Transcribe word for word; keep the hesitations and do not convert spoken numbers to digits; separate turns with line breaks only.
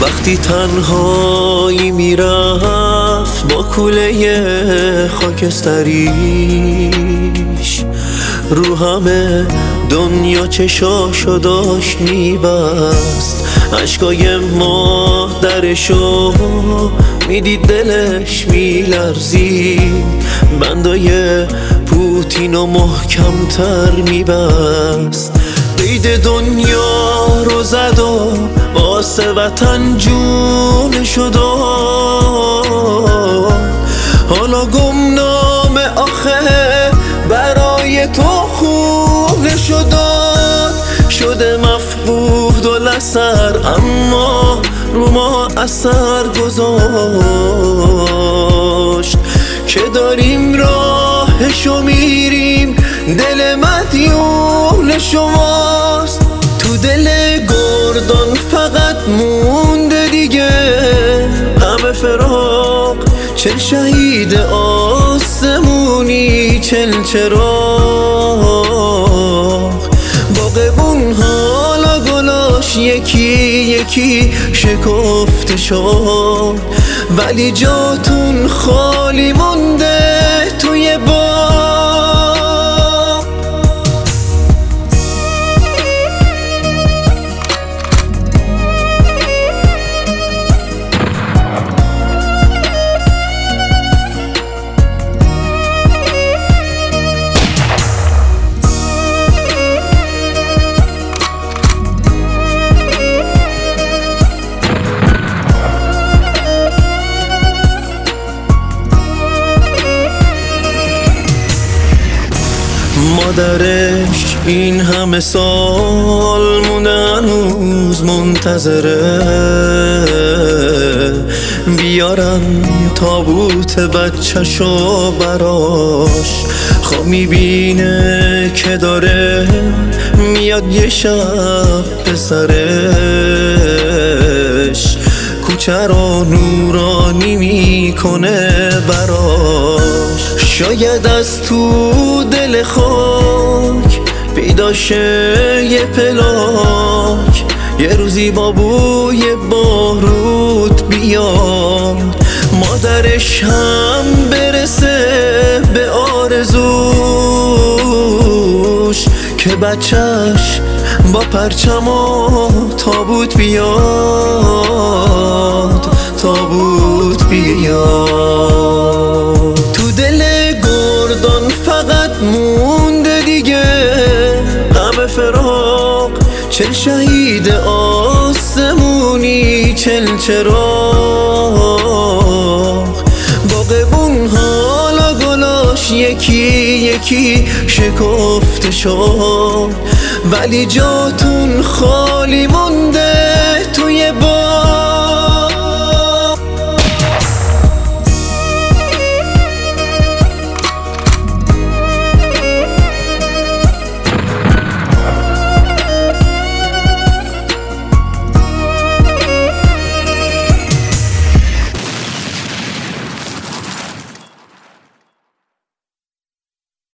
وقتی تنهایی میرفت با کوله خاکستریش، رو همه دنیا چشاشو داشت میبست. عشقای مادرشو میدید دلش میلرزید، بندای پوتینو محکمتر میبست. قید دنیا رو زد و واسه وطن جونشو داد. حالا گمنامه آخه برای تو خونشو داد. شده مفقود و لسر اما رو ما اثر گذاشت که داریم راهشو میریم. دل مدیون شماست، تو دل گردان فقط مونده دیگه همه فراق. چل شهید آسمونی، چل چراغ. باغبون حالا گلاش یکی یکی شکفته شد، ولی جاتون خالی مونده توی باغ. مادرش این همه سال مونه هنوز منتظره بیارن تابوت بچه‌شو براش. خواب میبینه که داره میاد یه شب پسرش، کوچه رو نورانی میکنه براش. شاید از تو دل خاک پیدا شه یه پلاک، یه روزی با بوی باروت بیاد. مادرش هم برسه به آرزوش که بچهش با پرچم و تابوت بیاد، تابوت بیاد. تو دل گردان فقط مونده دیگه همه فراق. چل شهید آسمونی، چل چراغ. باغبون حالا گلاش یکی یکی شکفته شد، ولی جاتون خالی مونده